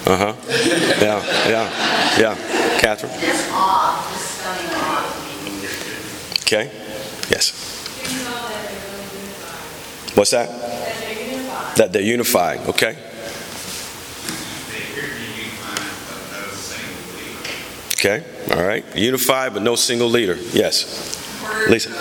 Yeah. Catherine? Just awe, just stunning awe. Okay. Yes. What's that? That they're unified. Okay. Okay. All right. Unified, but no single leader. Yes. Lisa.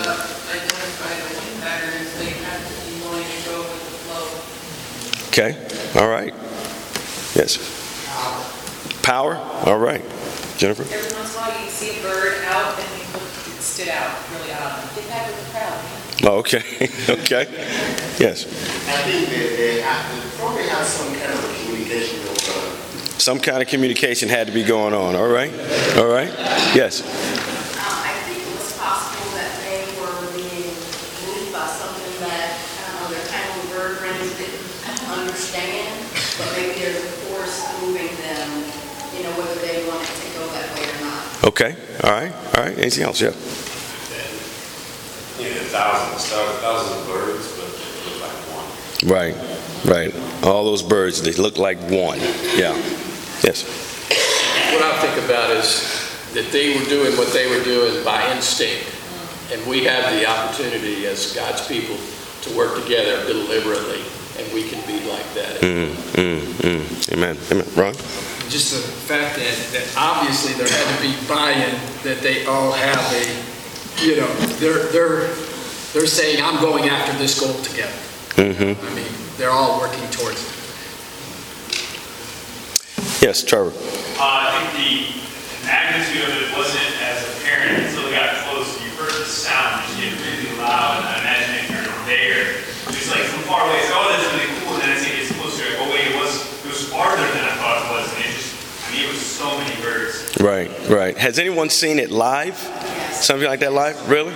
Okay. All right. Yes. Power. All right. Jennifer. Every once in a while you see a bird out and you stood out, really out. Get back with the crowd. Oh, okay. Okay. Yes. I think they probably have some kind of communication going on. Some kind of communication had to be going on. All right. All right. Yes. I think it was possible that they were being moved by something that their family bird friends didn't understand, but maybe there's a force moving them, whether they want it to go that way or not. Okay. All right. All right. Anything else? Yeah. Thousands of birds, but they look like one. Right. Right. All those birds, they look like one. Yeah. Yes. What I think about is that they were doing what they were doing by instinct. And we have the opportunity as God's people to work together deliberately, and we can be like that. Amen. Amen. Ron? Just the fact that obviously there had to be buy-in, that they all have they're saying, I'm going after this goal together. Mm-hmm. I mean, they're all working towards it. Yes, Trevor. I think the magnitude of it wasn't as apparent until it got close. You heard the sound just get really loud, and I imagine if you're there, just like from far away, it's like, oh, that's really cool, and then as it gets closer, like, oh wait, it was farther than I thought it was, and it was so many birds. Right, right. Has anyone seen it live? Something like that live? Really?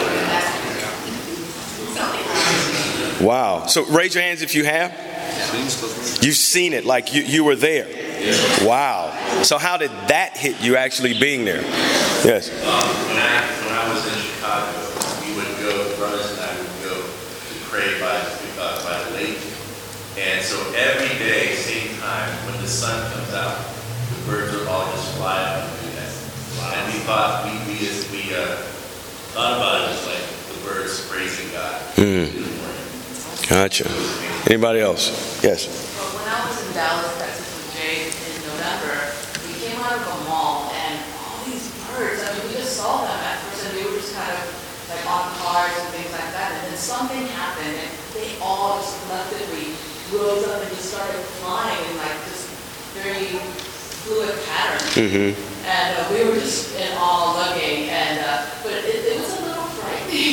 Wow. So raise your hands if you have. You've seen it, like you were there. Wow. So how did that hit you actually being there? Yes. When I was in Chicago, we would go, brothers and I would go to pray by the lake. And so every day, same time, when the sun comes out, the birds are all just flying up and do that. And we thought, we thought about it as like the birds praising God. Gotcha. Anybody else? Yes. Well, when I was in Dallas, Texas with Jay in November, we came out of a mall and all these birds, I mean, we just saw them at first and they were just kind of like on cars and things like that. And then something happened and they all just collectively rose up and just started flying in like this very fluid pattern. Mm-hmm. And we were just in awe looking, but it was a little frightening,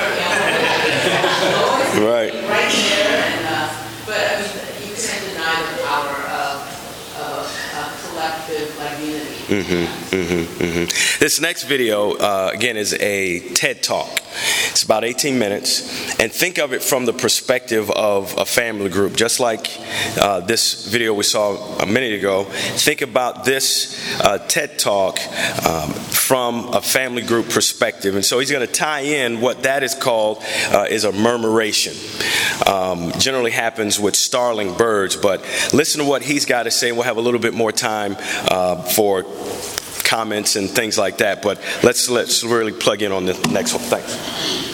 Right. Right there, but I mean, you can't deny the power of collective unity. This next video, again, is a TED Talk. It's about 18 minutes. And think of it from the perspective of a family group. Just like this video we saw a minute ago, think about this TED Talk from a family group perspective. And so he's going to tie in what that is called is a murmuration. Generally happens with starling birds, but listen to what he's got to say. We'll have a little bit more time for comments and things like that, but let's really plug in on the next one. Thanks.